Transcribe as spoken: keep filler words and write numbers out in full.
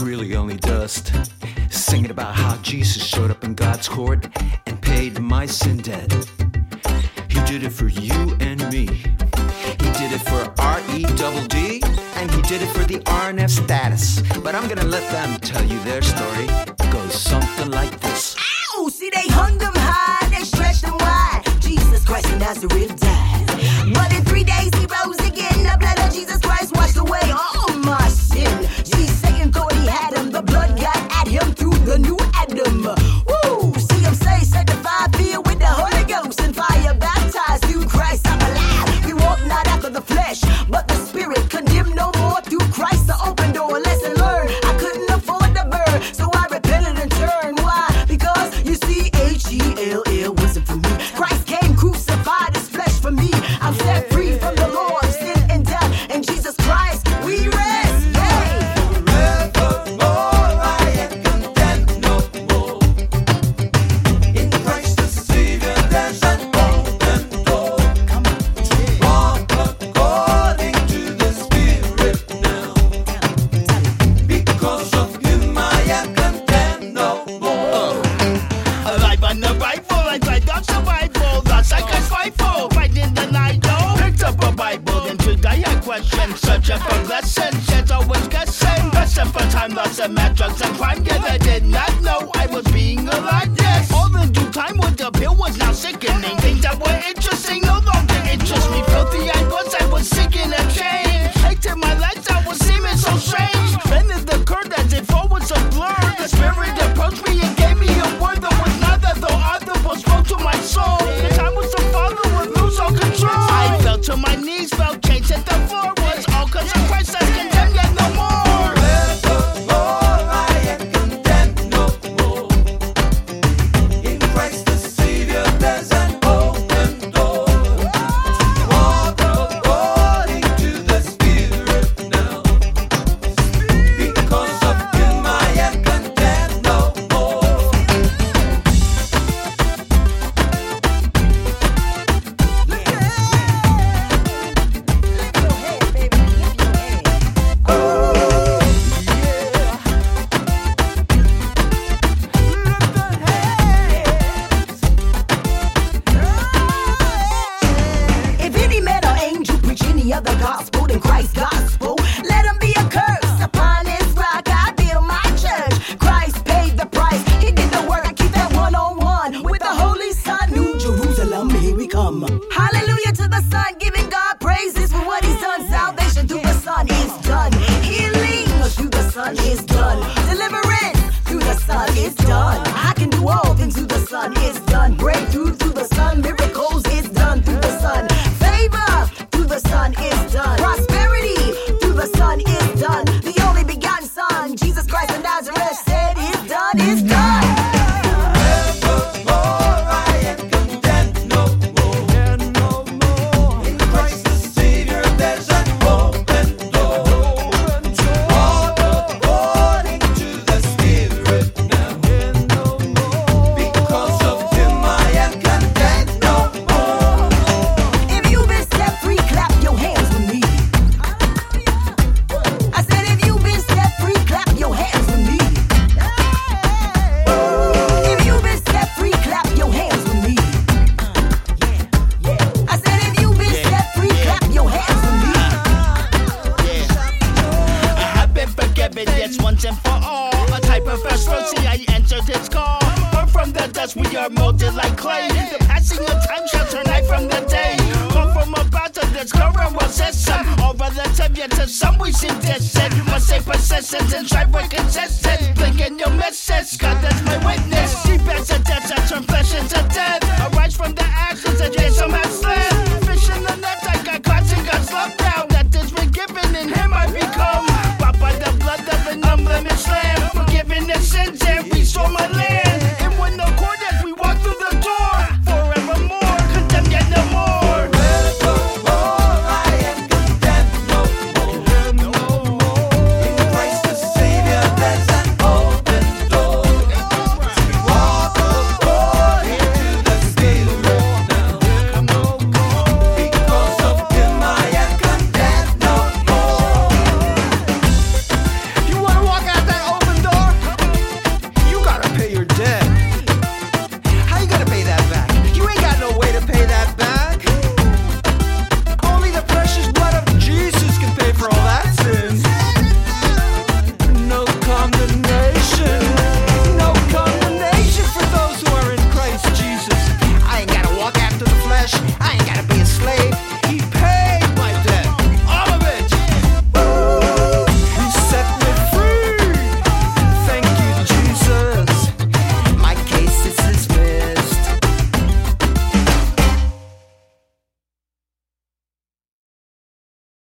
really only dust. Singing about how Jesus showed up in God's court and paid my sin debt. He did it for you and me. He did it for R E D D, and he did it for the R N F status. But I'm gonna let them tell you their story. It goes something like this. Ow! See, they hung them high, they stretched them wide. Jesus Christ of Nazareth died. But in three days he rose again. The blood of Jesus Christ washed away all my sin. See, Satan thought he had him. The blood got at him through the new Adam. Woo! See him say, sanctified, filled with the Holy Ghost and fire, baptized through Christ. I'm alive. We walk not after the flesh, but the Spirit. Condemned no more through Christ, the open door. Lesson learned. I couldn't afford the burn, so I repented and turned. Why? Because you see, H E L L wasn't for me. Christ came, crucified his flesh for me. I'm set free from the law of sin and death. In Jesus Christ, we rest. Yay! Forevermore, I am content no more. In Christ the Savior, there's an open door. Walk according to the Spirit now. Because of Him, I am content no more. Alive on the rifle, I tried on survival. Lost like a rifle, fighting the night. Oh, picked up a Bible, then to die a question. Searching for lessons, yet always guessing. Lesson for time, lost and mad drugs and crime. Yet I did not know I was being alive. Yes, all in due time with the pill was now sickening. Things that were interesting no longer interest me. Filthy I was, I was seeking a change. Hated my life, I was seeming so strange. Then it occurred as if all was a blur. The Spirit approached me and gave me a word that was neither though other was spoke to my soul. Cause I was a father would lose all control. I fell to my knees, felt chains at the floor. Was all cause of Christ that's condemned yet no more. Forevermore, I am content no more. In Christ the Savior, there's an open door. Walk according to the Spirit now. Because of Him, I am content no more. If any man or angel preach any other gospel than Christ's gospel, let him be accursed. Upon this rock I build my church. Christ paid the price. He did the work. I keep that one-on-one with the Holy Son. New Jerusalem, here we come. Hallelujah to the Son, giving God praises for what He's done. Salvation through the Son is done. Healing through the Son is done. Deliverance through the Son is done. I can do all things through the Son is done. Breakthrough through the Son. Miracles is done through the Son. Favor through the Son is done. Prosperity through the Son is done. The only begotten Son, Jesus Christ of Nazareth, said it's done, it's done. Forevermore, I am content no more. In Christ the Savior, there's an open door. Walk according to the Spirit now. Because of Him, I am content no more. If you've been set free, clap your hands with me. I said if you've been set free, clap your hands with me. If you've been set free, clap your hands with me. I said if you've been set free, clap your hands with me. I have been forgiven, yes, once and for all. A type of first mercy, I answered His call. Born from the dust, we are molded like clay. The passing of time shall turn night from the day. Come from about to this current world system. All relative, yet to some we seem distant. You must stay persistent and strive with consistent. Thinking you'll miss it, God, that's my witness. Deep as a death, I turn flesh into death. Arise from the ashes, and yet some have fled.